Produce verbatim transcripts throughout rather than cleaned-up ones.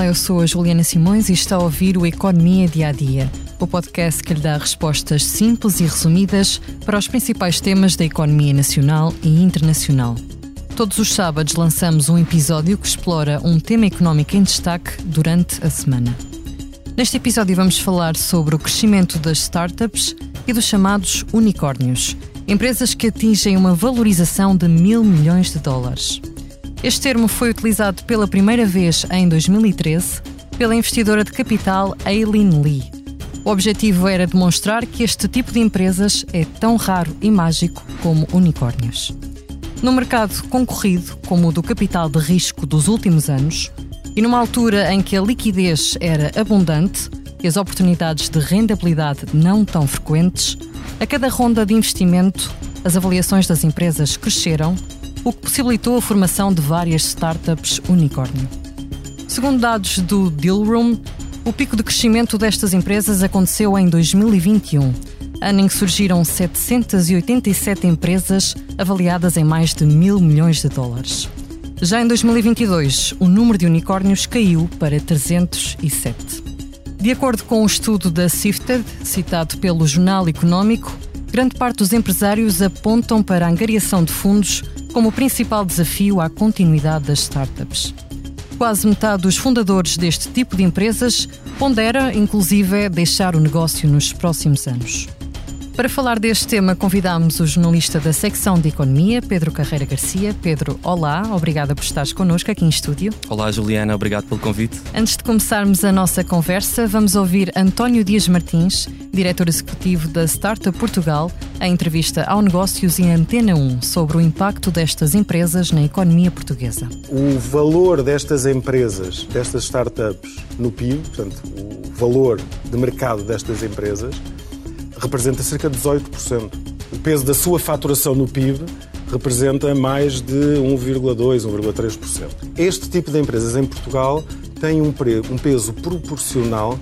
Olá, eu sou a Juliana Simões e está a ouvir o Economia Dia a Dia, o podcast que lhe dá respostas simples e resumidas para os principais temas da economia nacional e internacional. Todos os sábados lançamos um episódio que explora um tema económico em destaque durante a semana. Neste episódio vamos falar sobre o crescimento das startups e dos chamados unicórnios, empresas que atingem uma valorização de mil milhões de dólares. Este termo foi utilizado pela primeira vez em dois mil e treze pela investidora de capital Aileen Lee. O objetivo era demonstrar que este tipo de empresas é tão raro e mágico como unicórnios. No mercado concorrido, como o do capital de risco dos últimos anos, e numa altura em que a liquidez era abundante e as oportunidades de rentabilidade não tão frequentes, a cada ronda de investimento, as avaliações das empresas cresceram, o que possibilitou a formação de várias startups unicórnio. Segundo dados do Dealroom, o pico de crescimento destas empresas aconteceu em dois mil e vinte e um, ano em que surgiram setecentas e oitenta e sete empresas avaliadas em mais de mil milhões de dólares. Já em dois mil e vinte e dois, o número de unicórnios caiu para trezentos e sete. De acordo com o estudo da Sifted, citado pelo Jornal Económico, grande parte dos empresários apontam para a angariação de fundos como o principal desafio à continuidade das startups. Quase metade dos fundadores deste tipo de empresas pondera, inclusive, deixar o negócio nos próximos anos. Para falar deste tema, convidámos o jornalista da secção de Economia, Pedro Carreira Garcia. Pedro, olá, obrigada por estares connosco aqui em estúdio. Olá, Juliana, obrigado pelo convite. Antes de começarmos a nossa conversa, vamos ouvir António Dias Martins, diretor executivo da Startup Portugal, em entrevista ao Negócios e Antena um sobre o impacto destas empresas na economia portuguesa. O valor destas empresas, destas startups no P I B, portanto, o valor de mercado destas empresas, representa cerca de dezoito por cento. O peso da sua faturação no P I B representa mais de um vírgula dois, um vírgula três por cento. Este tipo de empresas em Portugal tem um peso proporcional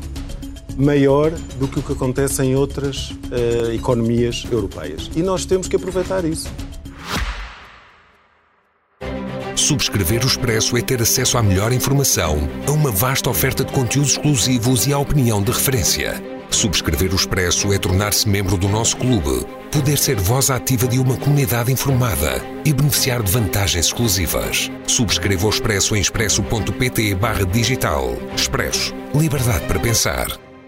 maior do que o que acontece em outras uh, economias europeias. E nós temos que aproveitar isso. Subscrever o Expresso é ter acesso à melhor informação, a uma vasta oferta de conteúdos exclusivos e à opinião de referência. Subscrever o Expresso é tornar-se membro do nosso clube, poder ser voz ativa de uma comunidade informada e beneficiar de vantagens exclusivas. Subscreva o Expresso em expresso.pt barra digital. Expresso. Liberdade para pensar.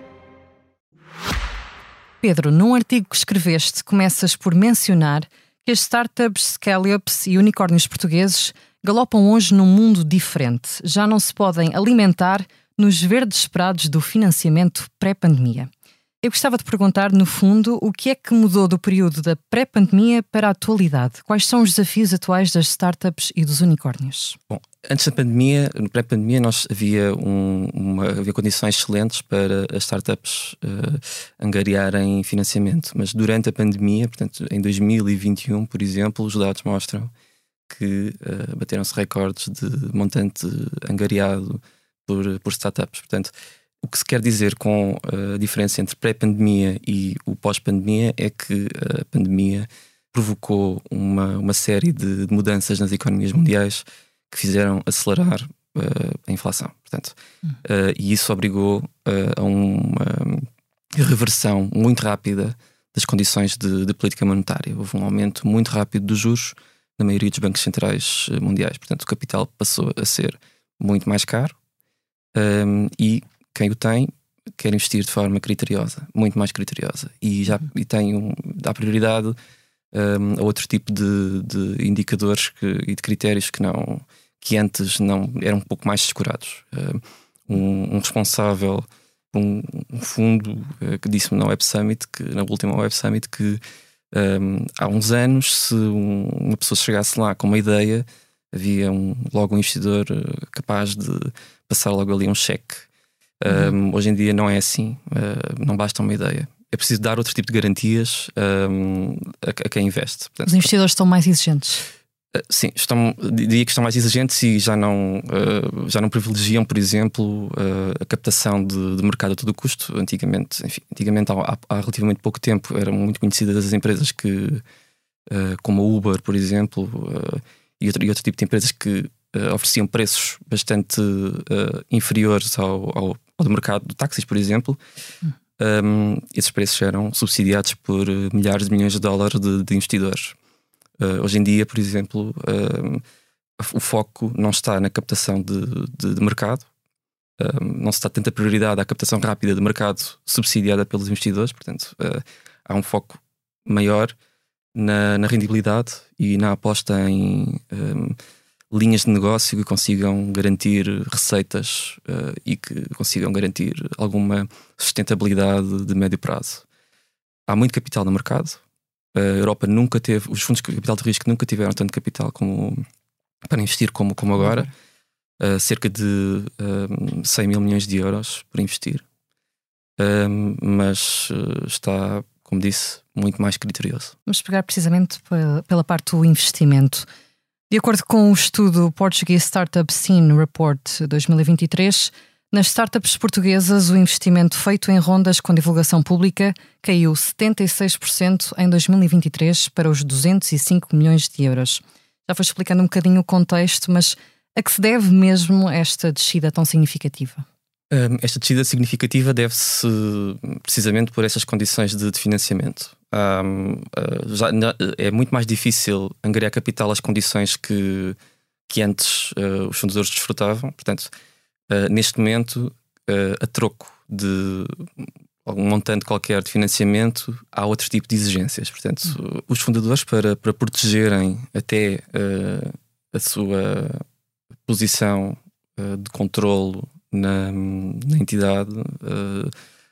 Pedro, num artigo que escreveste, começas por mencionar que as startups, scale-ups e unicórnios portugueses galopam hoje num mundo diferente. Já não se podem alimentar nos verdes prados do financiamento pré-pandemia. Eu gostava de perguntar, no fundo, o que é que mudou do período da pré-pandemia para a atualidade? Quais são os desafios atuais das startups e dos unicórnios? Bom, antes da pandemia, no pré-pandemia, nós havia, um, uma, havia condições excelentes para as startups uh, angariarem financiamento. Mas durante a pandemia, portanto, em dois mil e vinte e um, por exemplo, os dados mostram que uh, bateram-se recordes de montante angariado por, por startups. Portanto, o que se quer dizer com a diferença entre pré-pandemia e o pós-pandemia é que a pandemia provocou uma, uma série de mudanças nas economias mundiais que fizeram acelerar uh, a inflação. Portanto, uh, e isso obrigou uh, a uma reversão muito rápida das condições de, de política monetária. Houve um aumento muito rápido dos juros na maioria dos bancos centrais mundiais. Portanto, o capital passou a ser muito mais caro um, e quem o tem quer investir de forma criteriosa, muito mais criteriosa, e já e tem um, dá prioridade um, a outro tipo de, de indicadores que, e de critérios que, não, que antes não eram um pouco mais descurados. Um, um responsável por um, um fundo uh, que disse-me na Web Summit, que, na última Web Summit, que um, há uns anos, se um, uma pessoa chegasse lá com uma ideia, havia um, logo um investidor uh, capaz de passar logo ali um cheque. Um, hoje em dia não é assim, uh, não basta uma ideia. É preciso dar outro tipo de garantias um, a, a quem investe. Portanto, os investidores estão mais exigentes? Uh, sim, estão, diria que estão mais exigentes e já não, uh, já não privilegiam, por exemplo, uh, a captação de, de mercado a todo custo. Antigamente, enfim, antigamente há, há relativamente pouco tempo eram muito conhecidas as empresas que, uh, como a Uber, por exemplo, uh, e, outro, e outro tipo de empresas que uh, ofereciam preços bastante uh, inferiores ao, ao, ao do mercado de táxis, por exemplo. Hum. Um, esses preços eram subsidiados por milhares de milhões de dólares de, de investidores. Uh, hoje em dia, por exemplo, uh, o foco não está na captação de, de, de mercado, uh, não se dá tanta prioridade à captação rápida de mercado subsidiada pelos investidores, portanto, uh, há um foco maior na, na rendibilidade e na aposta em um, linhas de negócio que consigam garantir receitas uh, e que consigam garantir alguma sustentabilidade de médio prazo. Há muito capital no mercado. A Europa nunca teve, os fundos de capital de risco nunca tiveram tanto capital como, para investir como, como agora. Uh, cerca de uh, cem mil milhões de euros para investir. Uh, mas uh, está, como disse, muito mais criterioso. Vamos pegar precisamente pela, pela parte do investimento. De acordo com o estudo Portuguese Startup Scene Report dois mil e vinte e três, nas startups portuguesas o investimento feito em rondas com divulgação pública caiu setenta e seis por cento em dois mil e vinte e três para os duzentos e cinco milhões de euros. Já foi explicando um bocadinho o contexto, mas a que se deve mesmo esta descida tão significativa? Um, esta descida significativa deve-se precisamente por essas condições de, de financiamento. Um, uh, já, é muito mais difícil angariar capital às condições que, que antes uh, os fundadores desfrutavam. Portanto, uh, neste momento, uh, a troco de algum montante qualquer de financiamento, há outro tipo de exigências. Portanto, uhum. os fundadores, para, para protegerem até uh, a sua posição uh, de controlo na, na entidade, uh,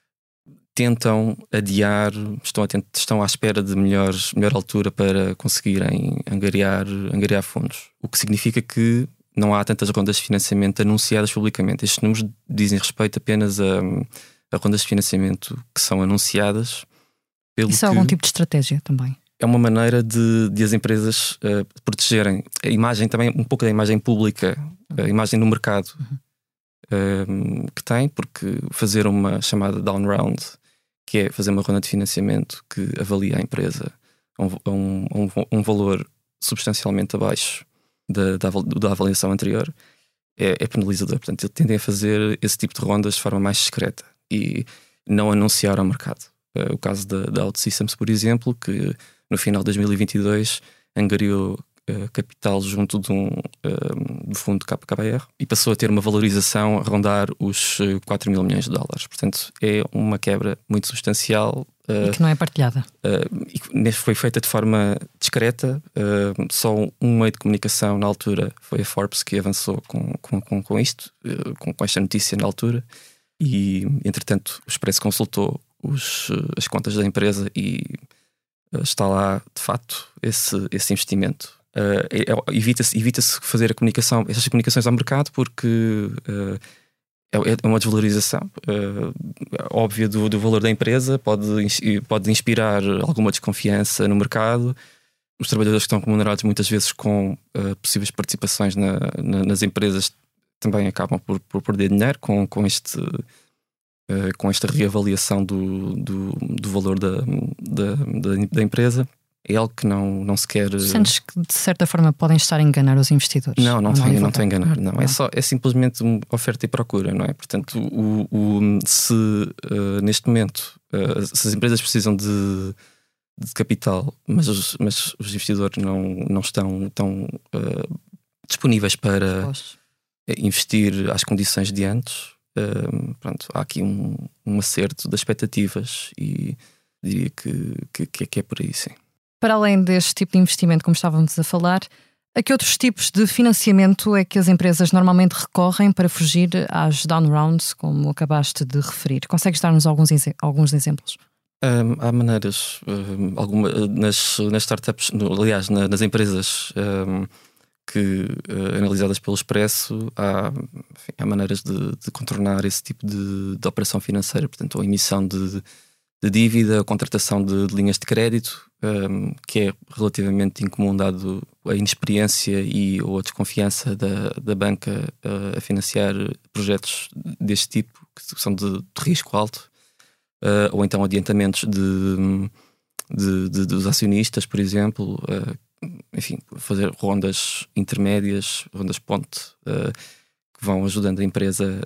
tentam adiar, estão, a tent, estão à espera de melhores, melhor altura para conseguirem angariar, angariar fundos. O que significa que não há tantas rondas de financiamento anunciadas publicamente. Estes números dizem respeito apenas a, a rondas de financiamento que são anunciadas. Pelo Isso é algum tipo de estratégia também? É uma maneira de, de as empresas uh, protegerem a imagem também, um pouco da imagem pública, a imagem no mercado uhum. uh, que tem, porque fazer uma chamada down round, que é fazer uma ronda de financiamento que avalia a empresa a um, um, um valor substancialmente abaixo da, da, da avaliação anterior, é, é penalizador. Portanto, tendem a fazer esse tipo de rondas de forma mais discreta e não anunciar ao mercado. Uh, o caso da, da OutSystems, por exemplo, que no final de dois mil e vinte e dois angariou uh, capital junto de um uh, do fundo K K R e passou a ter uma valorização a rondar os uh, quatro mil milhões de dólares. Portanto, é uma quebra muito substancial. Uh, e que não é partilhada. Uh, e foi feita de forma discreta. Uh, só um meio de comunicação na altura foi a Forbes que avançou com, com, com, com isto, uh, com, com esta notícia na altura. E, entretanto, o Expresso consultou os, as contas da empresa e está lá, de facto, esse, esse investimento. Uh, é, evita-se, evita-se fazer a comunicação, essas comunicações ao mercado, porque uh, é, é uma desvalorização uh, óbvia do, do valor da empresa, pode, pode inspirar alguma desconfiança no mercado. Os trabalhadores que estão remunerados muitas vezes com uh, possíveis participações na, na, nas empresas também acabam por, por perder dinheiro com, com este... Uh, com esta reavaliação do, do, do valor da, da, da, da empresa. É algo que não, não se quer... Sentes que de certa forma podem estar a enganar os investidores? Não, não estou não a enganar, não. não. É, só, é simplesmente uma oferta e procura, não é? Portanto, o, o, se uh, neste momento uh, se as empresas precisam de, de capital, mas os, mas os investidores não, não estão tão uh, disponíveis para Poxa. investir às condições de antes, Uh, pronto, há aqui um, um acerto das expectativas e diria que, que, que é por aí, sim. Para além deste tipo de investimento, como estávamos a falar, a que outros tipos de financiamento é que as empresas normalmente recorrem para fugir às down rounds, como acabaste de referir? Consegues dar-nos alguns, alguns exemplos? Um, há maneiras, um, alguma, nas, nas startups, no, aliás, na, nas empresas um, que, uh, analisadas pelo Expresso, há, enfim, há maneiras de, de contornar esse tipo de, de operação financeira, portanto, a emissão de, de dívida, a contratação de, de linhas de crédito, um, que é relativamente incomum dado a inexperiência e ou a desconfiança da, da banca uh, a financiar projetos deste tipo, que são de, de risco alto, uh, ou então adiantamentos de, de, de, dos acionistas, por exemplo. Uh, enfim, fazer rondas intermédias, rondas ponte, uh, que vão ajudando a empresa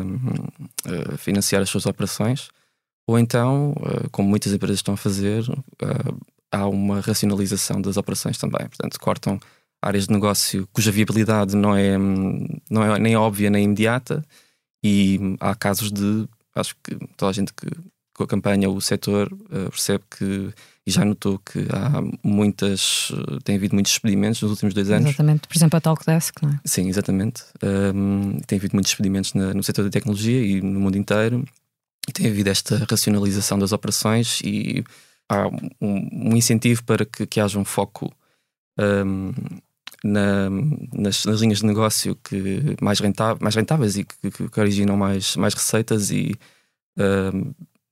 uh, a financiar as suas operações. Ou então, uh, como muitas empresas estão a fazer, uh, há uma racionalização das operações também. Portanto, cortam áreas de negócio cuja viabilidade não é, não é nem óbvia nem imediata, e há casos de, acho que toda a gente que, que acompanha o setor uh, percebe que, e já notou que há muitas, uh, tem havido muitos despedimentos nos últimos dois anos. Exatamente, por exemplo a Talkdesk, não é? Sim, exatamente. Um, tem havido muitos despedimentos na, no setor da tecnologia e no mundo inteiro, e tem havido esta racionalização das operações, e há um, um incentivo para que, que haja um foco um, Na, nas, nas linhas de negócio que mais, rentáveis, mais rentáveis e que, que, que originam mais, mais receitas, e um,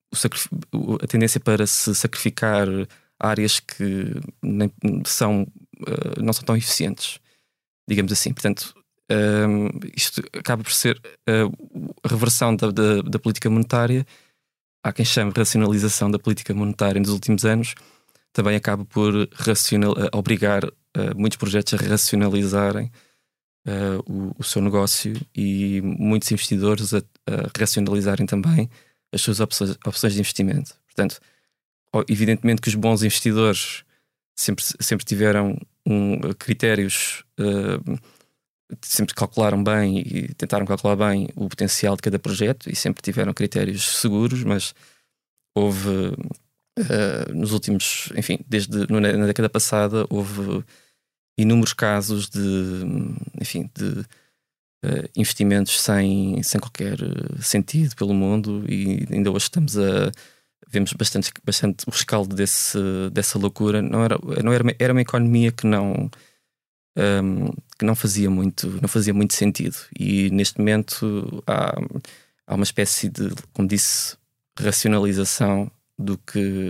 o a tendência para se sacrificar áreas que nem são, uh, não são tão eficientes, digamos assim. Portanto, um, isto acaba por ser uh, a reversão da, da, da política monetária. Há quem chame de racionalização da política monetária nos últimos anos. Também acaba por racional, uh, obrigar Uh, muitos projetos a racionalizarem uh, o, o seu negócio, e muitos investidores a, a racionalizarem também as suas opções, opções de investimento. Portanto, evidentemente que os bons investidores sempre, sempre tiveram um, critérios, uh, sempre calcularam bem e tentaram calcular bem o potencial de cada projeto, e sempre tiveram critérios seguros, mas houve, uh, nos últimos, enfim, desde na década passada, houve inúmeros casos de, enfim, de uh, investimentos sem, sem qualquer sentido pelo mundo, e ainda hoje estamos a vemos bastante, bastante o rescaldo desse, dessa loucura. Não era, não era, era uma economia que não um, que não fazia muito, não fazia muito sentido, e neste momento há, há uma espécie de, como disse, racionalização do que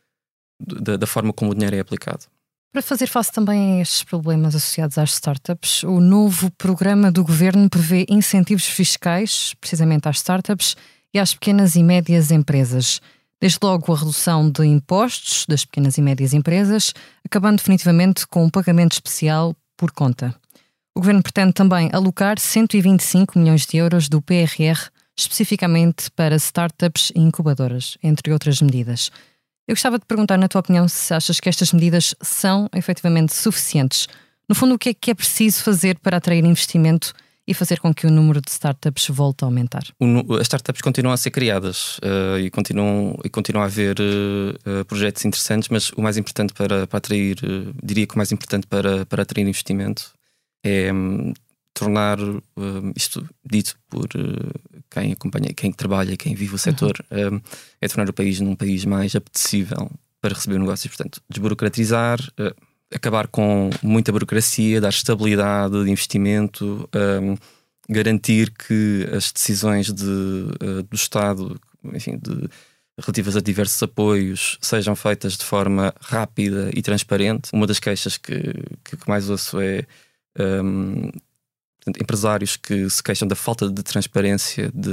da, da forma como o dinheiro é aplicado. Para fazer face também a estes problemas associados às startups, o novo programa do Governo prevê incentivos fiscais, precisamente às startups e às pequenas e médias empresas. Desde logo a redução de impostos das pequenas e médias empresas, acabando definitivamente com um pagamento especial por conta. O Governo pretende também alocar cento e vinte e cinco milhões de euros do P R R especificamente para startups e incubadoras, entre outras medidas. Eu gostava de perguntar, na tua opinião, se achas que estas medidas são efetivamente suficientes. No fundo, o que é que é preciso fazer para atrair investimento e fazer com que o número de startups volte a aumentar? O, as startups continuam a ser criadas uh, e, continuam, e continuam a haver uh, projetos interessantes, mas o mais importante para, para atrair, uh, diria que o mais importante para, para atrair investimento é um, tornar, uh, isto dito por uh, quem acompanha, quem trabalha, quem vive o setor, uhum. um, é tornar o país num país mais apetecível para receber negócios. Portanto, desburocratizar, uh, acabar com muita burocracia, dar estabilidade de investimento, um, garantir que as decisões de, uh, do Estado, enfim, de, relativas a diversos apoios, sejam feitas de forma rápida e transparente. Uma das queixas que, que mais ouço é um, portanto, empresários que se queixam da falta de transparência de,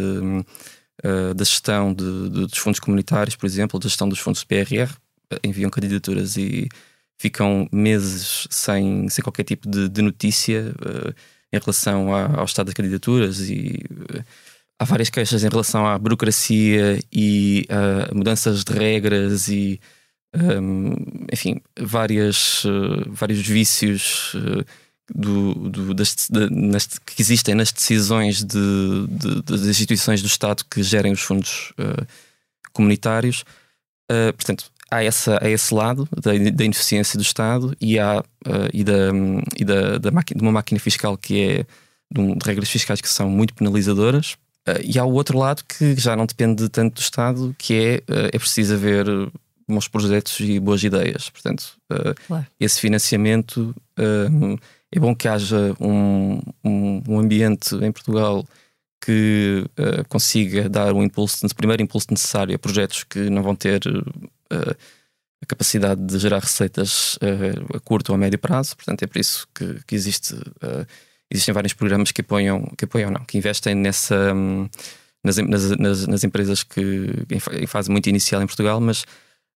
uh, da gestão de, de, dos fundos comunitários, por exemplo, da gestão dos fundos do P R R, enviam candidaturas e ficam meses sem, sem qualquer tipo de, de notícia uh, em relação a, ao estado das candidaturas, e uh, há várias queixas em relação à burocracia e a uh, mudanças de regras e um, enfim, várias, uh, vários vícios uh, do, do, das, de, nas, que existem nas decisões de, de, das instituições do Estado que gerem os fundos uh, comunitários. Uh, portanto, há, essa, há esse lado da, da ineficiência do Estado, e há uh, e, da, e da, da máquina, de uma máquina fiscal que é de, um, de regras fiscais que são muito penalizadoras, uh, e há o outro lado que já não depende tanto do Estado, que é, uh, é preciso haver bons projetos e boas ideias. Portanto, uh, claro. Esse financiamento, uh, é bom que haja um, um, um ambiente em Portugal que uh, consiga dar o impulso, o primeiro impulso necessário a projetos que não vão ter uh, a capacidade de gerar receitas uh, a curto ou a médio prazo. Portanto, é por isso que, que existe, uh, existem vários programas que apoiam, que apoiam não, que investem nessa, um, nas, nas, nas, nas empresas que, em fase muito inicial em Portugal, mas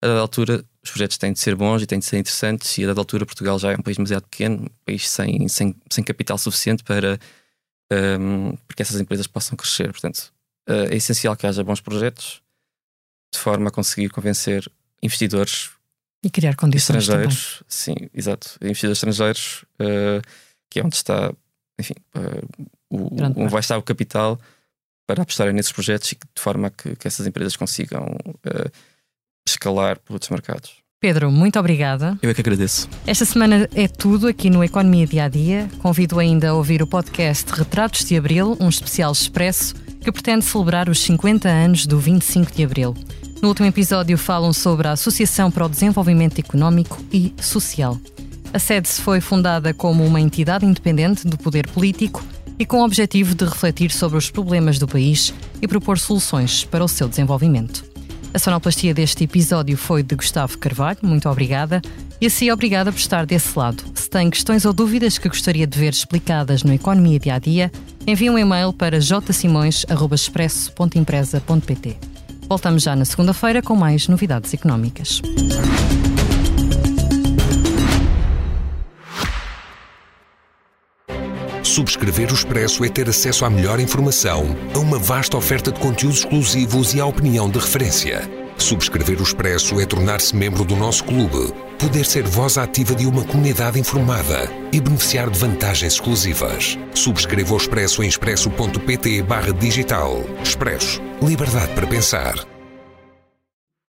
a dada altura os projetos têm de ser bons e têm de ser interessantes, e a dada altura Portugal já é um país demasiado pequeno, um país sem, sem, sem capital suficiente para, um, para que essas empresas possam crescer. Portanto, uh, é essencial que haja bons projetos de forma a conseguir convencer investidores e criar condições estrangeiros, também. sim, exato, investidores estrangeiros, uh, que é onde está, enfim, uh, o, onde vai estar o capital para apostarem nesses projetos, e de forma a que, que essas empresas consigam uh, escalar por outros mercados. Pedro, muito obrigada. Eu é que agradeço. Esta semana é tudo aqui no Economia Dia a Dia. Convido ainda a ouvir o podcast Retratos de Abril, um especial expresso que pretende celebrar os cinquenta anos do vinte e cinco de Abril. No último episódio falam sobre a Associação para o Desenvolvimento Económico e Social. A S E D S foi fundada como uma entidade independente do poder político e com o objetivo de refletir sobre os problemas do país e propor soluções para o seu desenvolvimento. A sonoplastia deste episódio foi de Gustavo Carvalho, muito obrigada. E assim, obrigada por estar desse lado. Se tem questões ou dúvidas que gostaria de ver explicadas no Economia Dia a Dia, envie um e-mail para j simões arroba expresso ponto empresa ponto p t. Voltamos já na segunda-feira com mais novidades económicas. Subscrever o Expresso é ter acesso à melhor informação, a uma vasta oferta de conteúdos exclusivos e à opinião de referência. Subscrever o Expresso é tornar-se membro do nosso clube, poder ser voz ativa de uma comunidade informada e beneficiar de vantagens exclusivas. Subscreva o Expresso em expresso ponto pt barra digital. Expresso. Liberdade para pensar.